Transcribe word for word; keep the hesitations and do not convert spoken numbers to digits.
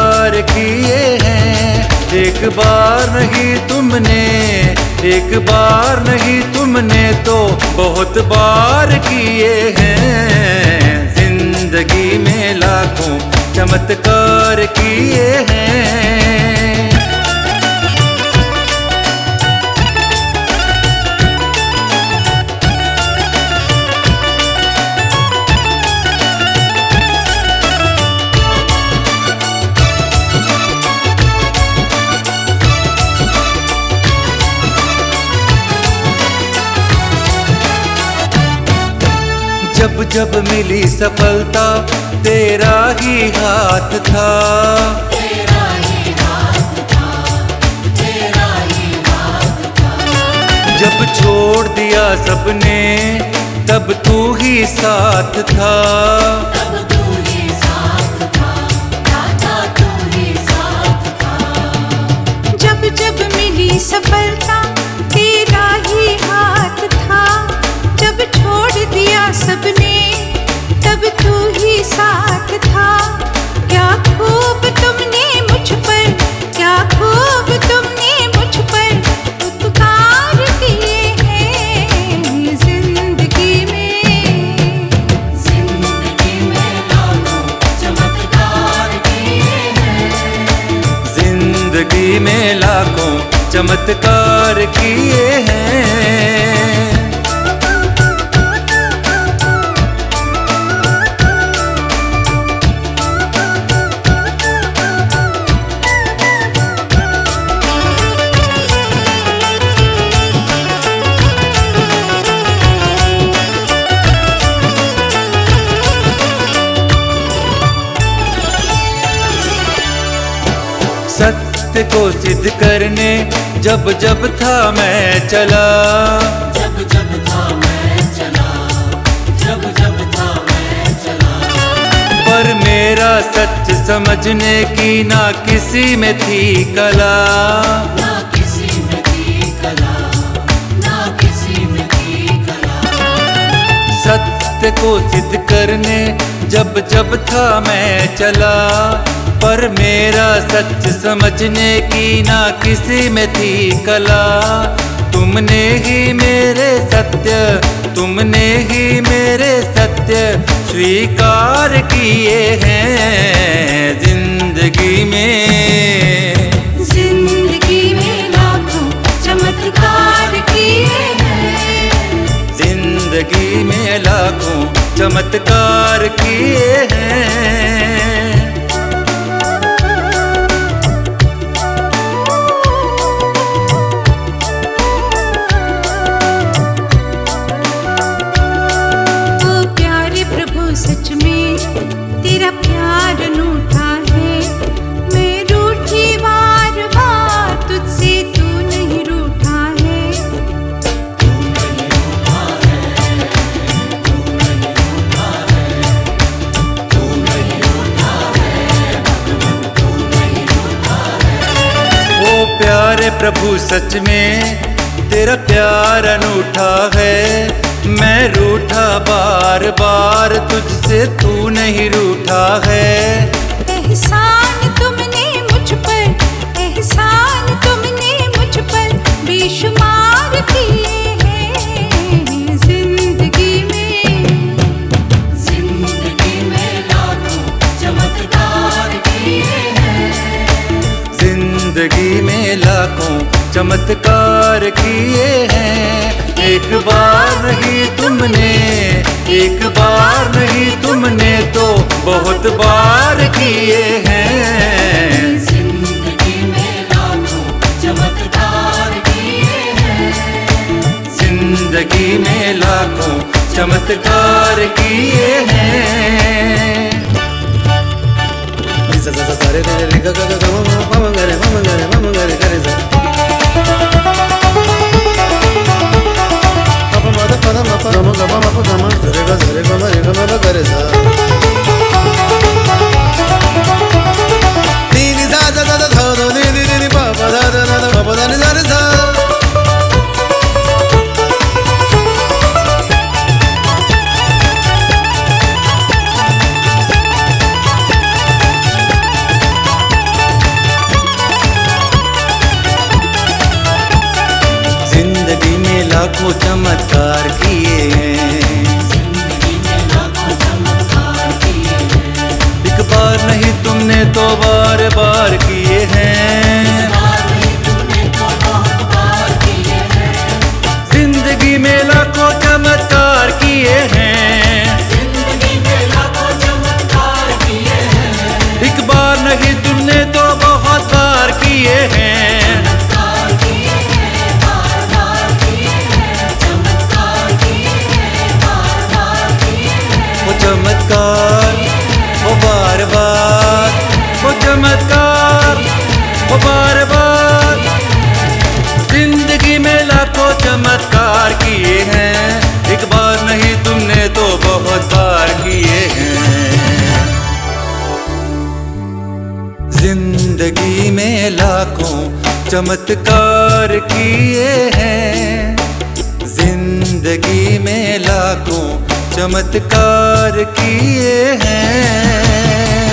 चमत्कार किए हैं। एक बार नहीं तुमने, एक बार नहीं तुमने तो बहुत बार किए हैं। जिंदगी में लाखों चमत्कार किए हैं। जब जब मिली सफलता तेरा ही हाथ था, तेरा ही हाथ था, तेरा ही हाथ था। जब छोड़ दिया सबने तब तू ही साथ था, तब तू ही साथ था, दादा तू ही साथ था। जब जब मिली सफलता तेरा ही हाथ था, जब छोड़ दिया सबने तब तू ही साथ था। क्या खूब तुमने मुझ पर, क्या खूब तुमने मुझ पर उपकार किए हैं। जिंदगी में, जिंदगी में लाखों चमत्कार किए हैं। जिंदगी में लाखों चमत्कार किए हैं। सत्य को सिद्ध करने जब जब था मैं चला, जब जब था मैं चला, जब जब था मैं चला। पर मेरा सच समझने की ना किसी में थी कला, ना किसी में थी कला, ना किसी में थी कला। सत्य को सिद्ध करने जब जब था मैं चला, पर मेरा सच समझने की ना किसी में थी कला। तुमने ही मेरे सत्य, तुमने ही मेरे सत्य स्वीकार किए हैं। जिंदगी में, जिंदगी में लाखों चमत्कार किए हैं। जिंदगी में लाखों चमत्कार किए हैं। सच में तेरा प्यार अनूठा है। मैं रूठी बार बार तुझसे, तू नहीं रूठा है। तू नहीं रूठा है, तू नहीं रूठा है, तू नहीं रूठा है, भगवान तू नहीं रूठा है। ओ प्यारे प्रभु सच में तेरा प्यार अनूठा है। मैं रूठा बार बार तुझसे, तू नहीं रूठा है। एहसान तुमने मुझ पर, एहसान तुमने मुझ पर बेशुमार किए हैं। जिंदगी में, जिंदगी में लाखों चमत्कार किए हैं। जिंदगी में लाखों चमत्कार किए हैं। एक बार नहीं तुमने, एक बार नहीं तुमने तो बहुत बार किए हैं। जिंदगी में लाखों चमत्कार किए हैं। जिंदगी में लाखों चमत्कार किए हैं। लाखों चमत्कार किए हैं। जिंदगी में लाखों चमत्कार किए हैं। एक बार नहीं तुमने तो बार बार किए हैं। बार नहीं तुमने तो बहुत बार किए हैं। जिंदगी में लाखों चमत्कार किए हैं। जिंदगी में लाखों चमत्कार किए हैं। एक बार नहीं तुमने तो बहुत बार किए हैं। चमत्कार किए हैं, बार बार किए हैं। चमत्कार किए हैं, बार बार किए हैं। वो चमत्कार वो बार बार, वो चमत्कार वो बार बार। जिंदगी में लाखों चमत्कार किए हैं। एक बार नहीं तुमने तो बहुत बार किए हैं। जिंदगी में लाखों चमत्कार किए हैं। जिंदगी में लाखों चमत्कार किए हैं।